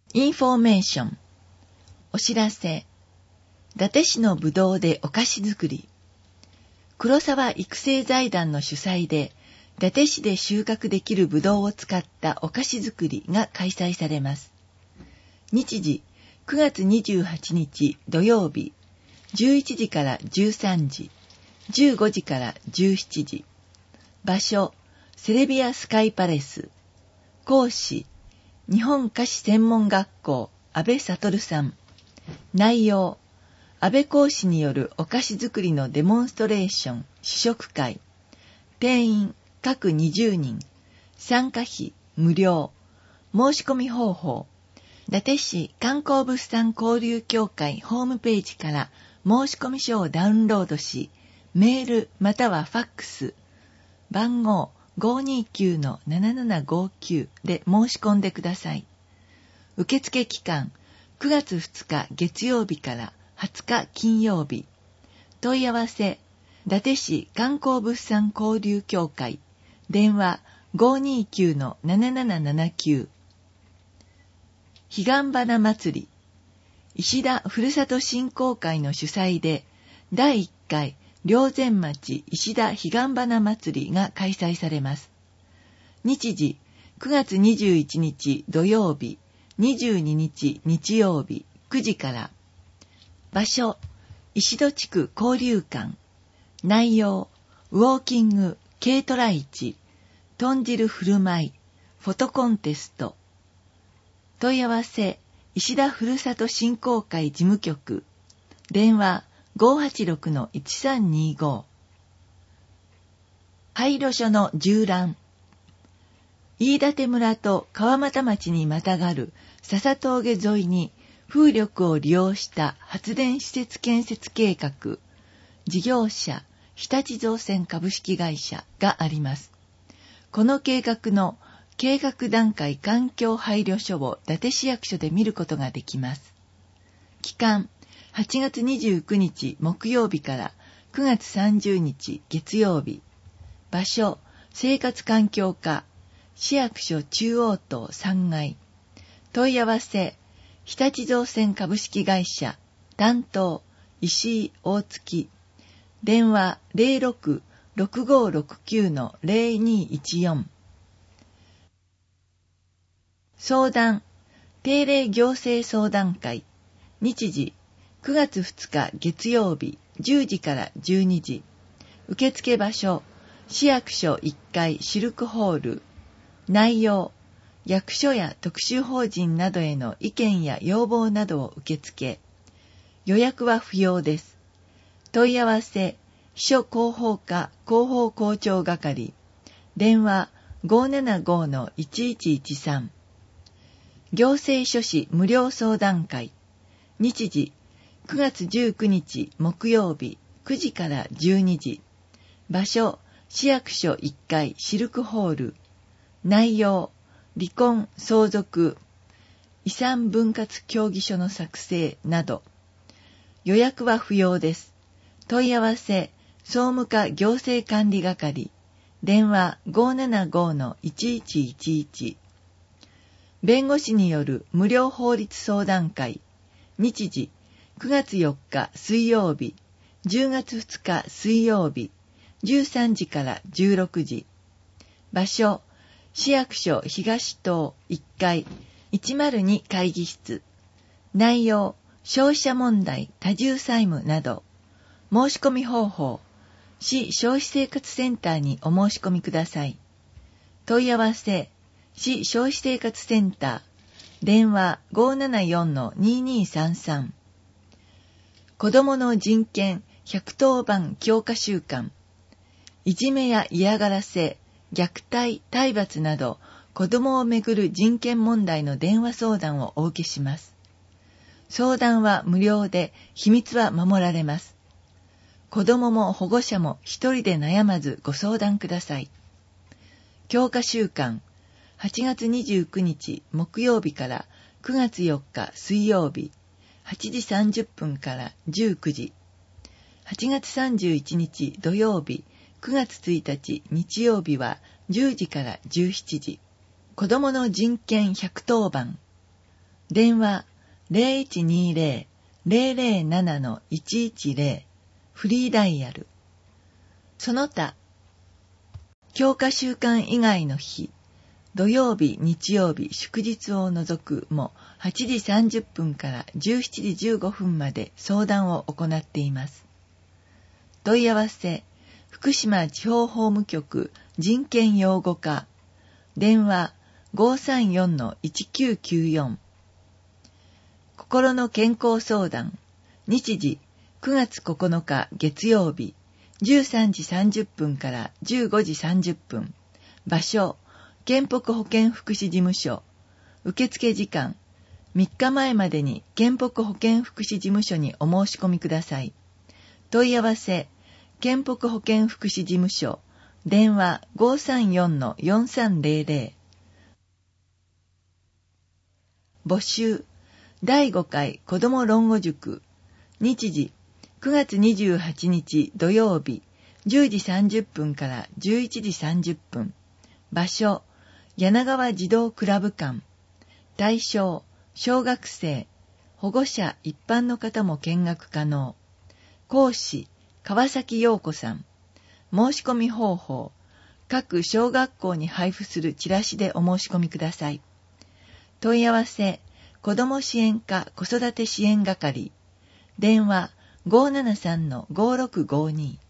インフォメーション。お知らせ。伊達市のぶどうでお菓子作り。黒沢育成財団の主催で、伊達市で収穫できるぶどうを使ったお菓子作りが開催されます。日時、9月28日土曜日、11時から13時、15時から17時。場所、セレビアスカイパレス。講師、日本菓子専門学校、安倍悟さん。内容、安倍講師によるお菓子作りのデモンストレーション、試食会。定員、各20人。参加費、無料。申し込み方法。伊達市観光物産交流協会ホームページから申し込み書をダウンロードし、メールまたはファックス、番号529-7759で申し込んでください。受付期間、9月2日月曜日から20日金曜日。問い合わせ、伊達市観光物産交流協会、電話529-7779。彼岸花祭り、石田ふるさと振興会の主催で、第1回霊山町石田彼岸花祭りが開催されます。日時、9月21日土曜日、22日日曜日9時から。場所、石戸地区交流館。内容、ウォーキング、軽トラ市、豚汁振る舞い、フォトコンテスト。問い合わせ、石田ふるさと振興会事務局。電話586-1325。廃炉所の縦覧。飯舘村と川俣町にまたがる笹峠沿いに風力を利用した発電施設建設計画、事業者日立造船株式会社があります。この計画の計画段階環境配慮書を伊達市役所で見ることができます。期間、8月29日木曜日から9月30日月曜日。場所、生活環境課、市役所中央棟3階。問い合わせ、日立造船株式会社、担当、石井大月。電話06-6569-0214。相談、定例行政相談会。日時、9月2日月曜日、10時から12時。受付場所、市役所1階シルクホール。内容、役所や特殊法人などへの意見や要望などを受け付け。予約は不要です。問い合わせ、秘書広報課広報校長係。電話575-1113。行政書士無料相談会。日時、9月19日木曜日9時から12時。場所、市役所1階シルクホール。内容、離婚、相続、遺産分割協議書の作成など。予約は不要です。問い合わせ、総務課行政管理係。電話575-1111。弁護士による無料法律相談会。日時、9月4日水曜日、10月2日水曜日、13時から16時。場所、市役所東棟1階102会議室。内容、消費者問題、多重債務など。申し込み方法、市消費生活センターにお申し込みください。問い合わせ、市消費生活センター。電話574-2233。子どもの人権110番強化週間。いじめや嫌がらせ、虐待、体罰など子どもをめぐる人権問題の電話相談をお受けします。相談は無料で秘密は守られます。子どもも保護者も一人で悩まずご相談ください。強化週間、8月29日木曜日から9月4日水曜日、8時30分から19時。8月31日土曜日、9月1日日曜日は10時から17時。子どもの人権110番。 電話 0120-007-110 フリーダイヤル。その他、教科週間以外の日、土曜日、日曜日、祝日を除くも8時30分から17時15分まで相談を行っています。問い合わせ、福島地方法務局人権擁護課、電話 534-1994。心の健康相談、日時9月9日月曜日、13時30分から15時30分。場所、健北保健福祉事務所。受付時間、3日前までに健北保健福祉事務所にお申し込みください。問い合わせ、健北保健福祉事務所。電話 534-4300。募集、第5回子ども論語塾。日時、9月28日土曜日、10時30分から11時30分。場所、柳川児童クラブ館。対象、小学生、保護者一般の方も見学可能。講師、川崎陽子さん。申し込み方法、各小学校に配布するチラシでお申し込みください。問い合わせ、子ども支援課子育て支援係。電話 573-5652。